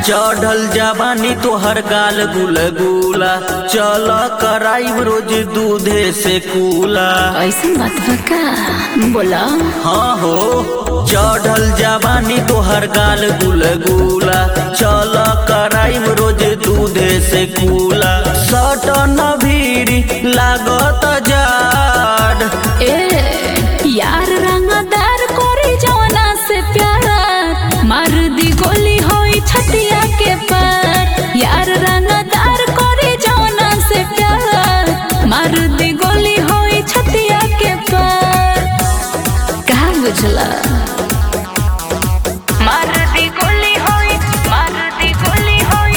चढ़ल जवानी तोहर गाल गुलगुला, चल कराइब रोज दूधे से कूला। ऐसी बात बका बोला। हाँ हो, चढ़ल जवानी तोहर गाल गुलगुला, चल कराइब रोज दूधे से कूला। सटन भीरी लागत जाड़, यार रंगदार कोरी जवाना से प्यार, मार दी गोली होई छतिया के पार। यार रंगदार कोरी जवाना से प्यार, मार दी गोली होई छतिया के पार। कहा बुझला? मार दी गोली होई, मार दी गोली होई।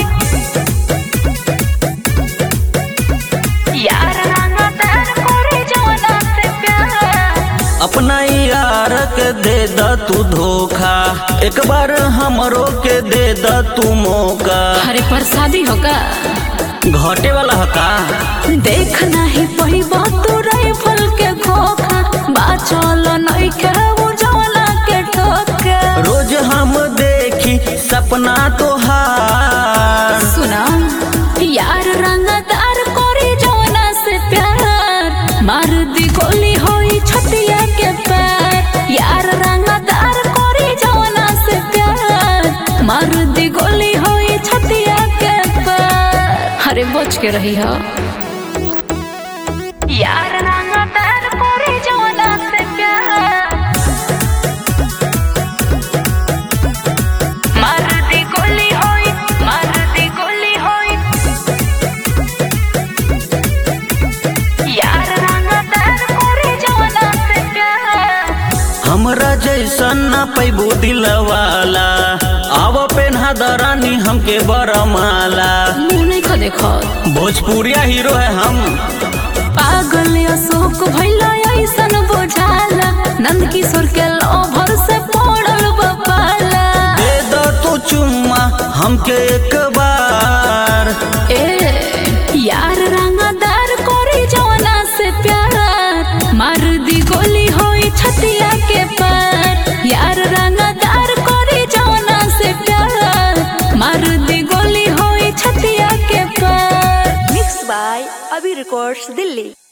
यार रंगदार कोरी जवाना से प्यार, अपना यार के दे द तू धोखा, एक बार हमरो के दे द तू मौका। अरे प्रसादी होगा घटे वाला हका, देख नहीं पही तू राइफल के खोखा, बाचल नहीं के उजाला के ठोका। रोज हम देखी सपना तोहार। सुना यार रंगदार कोरी जवाना से प्यार, मार दी गोली होई छतिया के पार। यार रंगदार कोरी जवाना से प्यार, मार दी गोली होई छतिया के पार। अरे बच के रही हो। यार रंगदार कोरी जवाना से प्यार, मार दी गोली होई, मार दी गोली होई। यार रंगदार कोरी जवाना से प्यार, हमरा जैसन ना पैबू दिलवाला, आव पेन्हा दरानी हमके बरमाला। मुँह नहीं खा देखो, भोजपुरिया हीरो है हम। पागल अशोक भैला ऐसन बुझाला, नंद किशोर के लोभर से पड़ल बपाला। दे दो तू चुम्मा हमके एक बार। यार रंगदार कोरी जवाना से प्यार, मार दी गोली होई छतिया के पार। यार रंगदार कोरी जवाना से प्यार, मार दी गोली होई छतिया के पार। Mix by Abhi records Delhi.